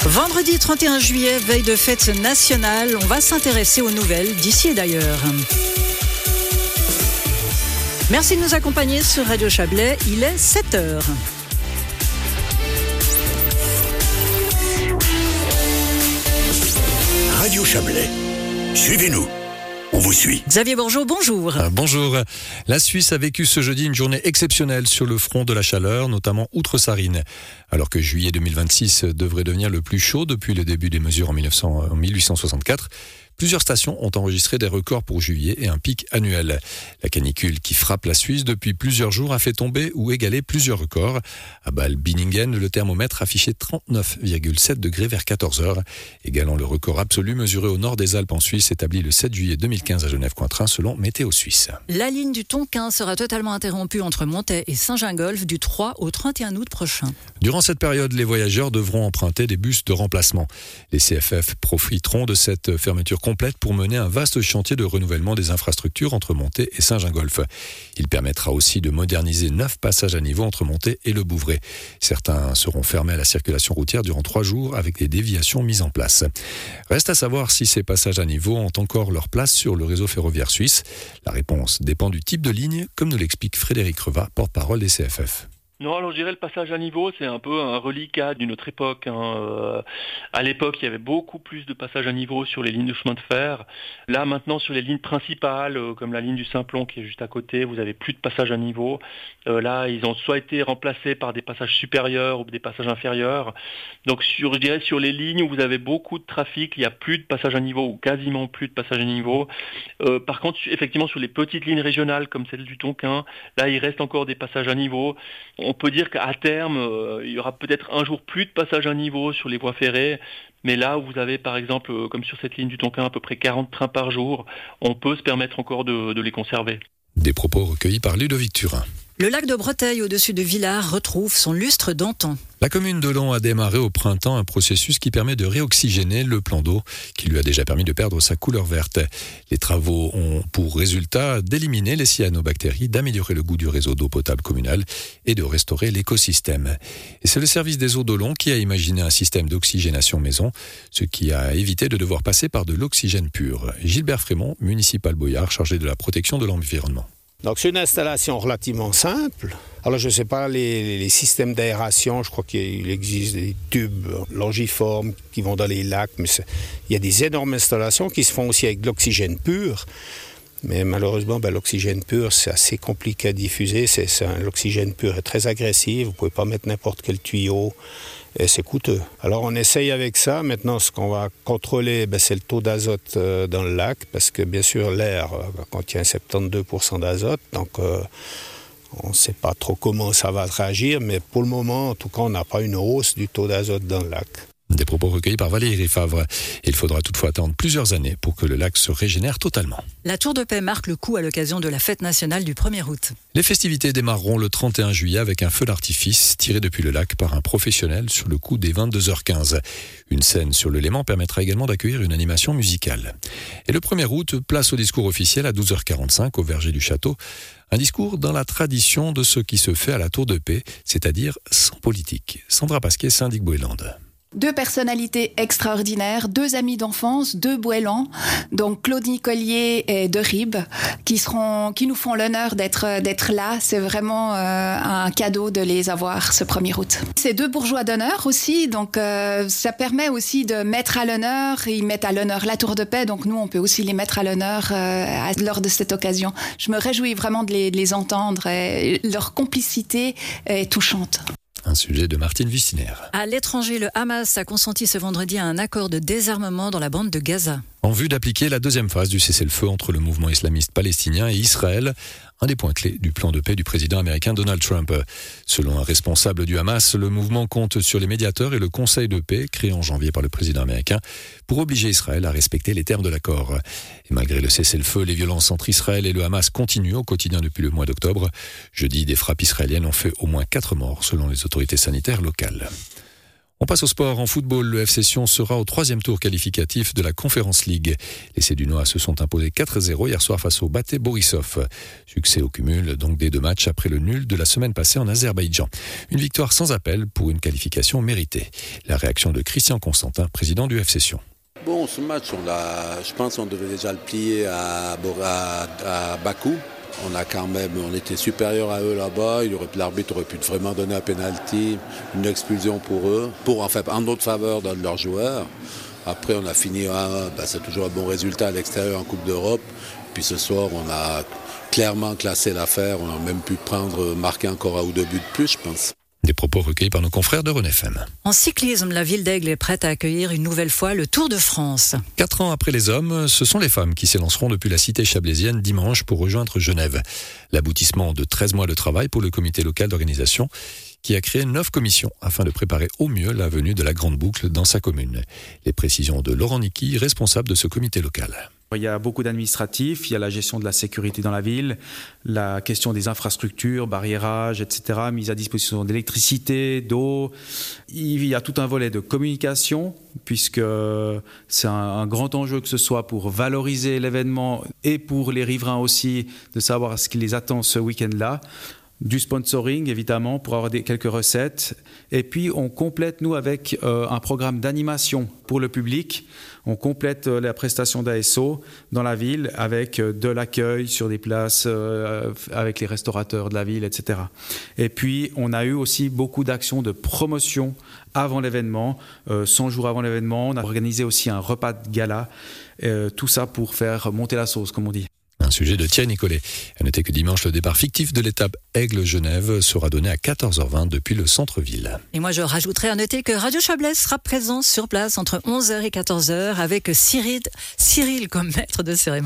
Vendredi 31 juillet, veille de fête nationale, on va s'intéresser aux nouvelles d'ici et d'ailleurs. Merci de nous accompagner sur Radio Chablais, il est 7h. Radio Chablais, suivez-nous. On vous suit. Xavier Bourgeot, bonjour. Bonjour. La Suisse a vécu ce jeudi une journée exceptionnelle sur le front de la chaleur, notamment outre-Sarine. Alors que juillet 2026 devrait devenir le plus chaud depuis le début des mesures en 1864, plusieurs stations ont enregistré des records pour juillet et un pic annuel. La canicule qui frappe la Suisse depuis plusieurs jours a fait tomber ou égaler plusieurs records. À Bâle-Binningen, le thermomètre affichait 39,7 degrés vers 14h, égalant le record absolu mesuré au nord des Alpes en Suisse, établi le 7 juillet 2015 à Genève-Cointrin selon Météo Suisse. La ligne du Tonkin sera totalement interrompue entre Montet et Saint-Gingolph du 3 au 31 août prochain. Durant cette période, les voyageurs devront emprunter des bus de remplacement. Les CFF profiteront de cette fermeture complète pour mener un vaste chantier de renouvellement des infrastructures entre Montet et Saint-Gingolph. Il permettra aussi de moderniser 9 passages à niveau entre Montet et le Bouvray. Certains seront fermés à la circulation routière durant 3 jours avec des déviations mises en place. Reste à savoir si ces passages à niveau ont encore leur place sur le réseau ferroviaire suisse. La réponse dépend du type de ligne, comme nous l'explique Frédéric Revat, porte-parole des CFF. Non, alors je dirais le passage à niveau, c'est un peu un reliquat d'une autre époque. À l'époque, il y avait beaucoup plus de passages à niveau sur les lignes de chemin de fer. Là, maintenant, sur les lignes principales, comme la ligne du Simplon qui est juste à côté, vous avez plus de passages à niveau. Là, ils ont soit été remplacés par des passages supérieurs ou des passages inférieurs. Donc, je dirais sur les lignes où vous avez beaucoup de trafic, il n'y a plus de passages à niveau ou quasiment plus de passages à niveau. Par contre, effectivement, sur les petites lignes régionales comme celle du Tonkin, là, il reste encore des passages à niveau. On peut dire qu'à terme, il y aura peut-être un jour plus de passages à niveau sur les voies ferrées, mais là où vous avez par exemple, comme sur cette ligne du Tonkin, à peu près 40 trains par jour, on peut se permettre encore de les conserver. Des propos recueillis par Ludovic Turin. Le lac de Breteuil au-dessus de Villars retrouve son lustre d'antan. La commune de Long a démarré au printemps un processus qui permet de réoxygéner le plan d'eau qui lui a déjà permis de perdre sa couleur verte. Les travaux ont pour résultat d'éliminer les cyanobactéries, d'améliorer le goût du réseau d'eau potable communal et de restaurer l'écosystème. Et c'est le service des eaux de Long qui a imaginé un système d'oxygénation maison, ce qui a évité de devoir passer par de l'oxygène pur. Gilbert Frémont, municipal Boyard, chargé de la protection de l'environnement. Donc c'est une installation relativement simple. Alors je ne sais pas, les systèmes d'aération, je crois qu'il existe des tubes longiformes qui vont dans les lacs, mais il y a des énormes installations qui se font aussi avec de l'oxygène pur. Mais malheureusement, l'oxygène pur, c'est assez compliqué à diffuser. L'oxygène pur est très agressif, vous ne pouvez pas mettre n'importe quel tuyau. Et c'est coûteux. Alors on essaye avec ça. Maintenant, ce qu'on va contrôler, c'est le taux d'azote dans le lac, parce que bien sûr, l'air contient 72% d'azote. Donc on ne sait pas trop comment ça va réagir, mais pour le moment, en tout cas, on n'a pas une hausse du taux d'azote dans le lac. Des propos recueillis par Valérie Favre. Il faudra toutefois attendre plusieurs années pour que le lac se régénère totalement. La Tour de Paix marque le coup à l'occasion de la fête nationale du 1er août. Les festivités démarreront le 31 juillet avec un feu d'artifice tiré depuis le lac par un professionnel sur le coup des 22h15. Une scène sur le Léman permettra également d'accueillir une animation musicale. Et le 1er août, place au discours officiel à 12h45 au verger du château. Un discours dans la tradition de ce qui se fait à la Tour de Paix, c'est-à-dire sans politique. Sandra Pasquier, syndic Boëland. 2 personnalités extraordinaires, 2 amis d'enfance, 2 Boëlans, donc Claude Nicolier et De Ribes, qui nous font l'honneur d'être là. C'est vraiment un cadeau de les avoir ce 1er août. C'est 2 bourgeois d'honneur aussi, donc ça permet aussi de mettre à l'honneur. Ils mettent à l'honneur la Tour de Paix, donc nous on peut aussi les mettre à l'honneur lors de cette occasion. Je me réjouis vraiment de les entendre. Leur complicité est touchante. Un sujet de Martine Vustiner. À l'étranger, le Hamas a consenti ce vendredi à un accord de désarmement dans la bande de Gaza. En vue d'appliquer la deuxième phase du cessez-le-feu entre le mouvement islamiste palestinien et Israël, un des points clés du plan de paix du président américain Donald Trump. Selon un responsable du Hamas, le mouvement compte sur les médiateurs et le Conseil de paix, créé en janvier par le président américain, pour obliger Israël à respecter les termes de l'accord. Et malgré le cessez-le-feu, les violences entre Israël et le Hamas continuent au quotidien depuis le mois d'octobre. Jeudi, des frappes israéliennes ont fait au moins 4 morts, selon les autorités sanitaires locales. On passe au sport. En football, le FC Sion sera au 3e tour qualificatif de la Conference League. Les Sédunois se sont imposés 4-0 hier soir face au Baté Borisov. Succès au cumul donc des 2 matchs après le nul de la semaine passée en Azerbaïdjan. Une victoire sans appel pour une qualification méritée. La réaction de Christian Constantin, président du FC Sion. Bon, ce match, je pense qu'on devait déjà le plier à Bakou. On était supérieur à eux là-bas. L'arbitre aurait pu vraiment donner un penalty, une expulsion pour eux, en notre faveur dans leurs joueurs. Après, on a fini c'est toujours un bon résultat à l'extérieur en Coupe d'Europe. Puis ce soir, on a clairement classé l'affaire. On a même pu marquer encore 1 ou 2 buts de plus, je pense. Des propos recueillis par nos confrères de Rhône FM. En cyclisme, la ville d'Aigle est prête à accueillir une nouvelle fois le Tour de France. 4 ans après les hommes, ce sont les femmes qui s'élanceront depuis la cité chablaisienne dimanche pour rejoindre Genève. L'aboutissement de 13 mois de travail pour le comité local d'organisation qui a créé 9 commissions afin de préparer au mieux la venue de la Grande Boucle dans sa commune. Les précisions de Laurent Nicky, responsable de ce comité local. Il y a beaucoup d'administratifs, il y a la gestion de la sécurité dans la ville, la question des infrastructures, barriérage, etc., mise à disposition d'électricité, d'eau. Il y a tout un volet de communication, puisque c'est un grand enjeu que ce soit pour valoriser l'événement et pour les riverains aussi, de savoir ce qui les attend ce week-end-là. Du sponsoring, évidemment, pour avoir quelques recettes. Et puis, on complète, nous, avec un programme d'animation pour le public. On complète la prestation d'ASO dans la ville avec de l'accueil sur des places, avec les restaurateurs de la ville, etc. Et puis, on a eu aussi beaucoup d'actions de promotion avant l'événement. 100 jours avant l'événement, on a organisé aussi un repas de gala. Tout ça pour faire monter la sauce, comme on dit. Un sujet de Thierry Nicolet. À noter que dimanche, le départ fictif de l'étape Aigle-Genève sera donné à 14h20 depuis le centre-ville. Et moi, je rajouterais à noter que Radio Chablais sera présent sur place entre 11h et 14h avec Cyril comme maître de cérémonie.